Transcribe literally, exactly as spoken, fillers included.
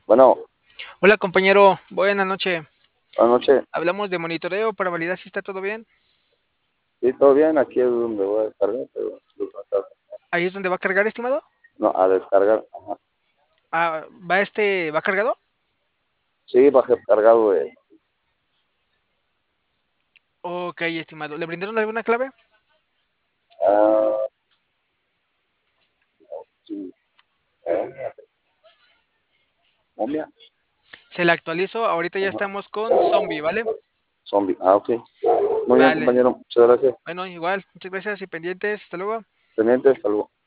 Bueno, Hola compañero, buena noche. buenas noches. Hablamos de monitoreo para validar si está todo bien. Sí, todo bien. Aquí es donde voy a descargar, pero Ahí es donde va a cargar, estimado. no, a descargar. Ajá. Ah, ¿va este, va cargado? Sí, bajé descargado de. Ok, estimado. ¿Le brindaron alguna clave? Ah, sí. Eh, momia. Se la actualizo. Ahorita ya Ajá. estamos con Zombie, ¿vale? Zombie. Ah, ok. Muy bien, Vale. compañero. Muchas gracias. Bueno, igual. Muchas gracias y pendientes. Hasta luego. Pendiente, hasta luego.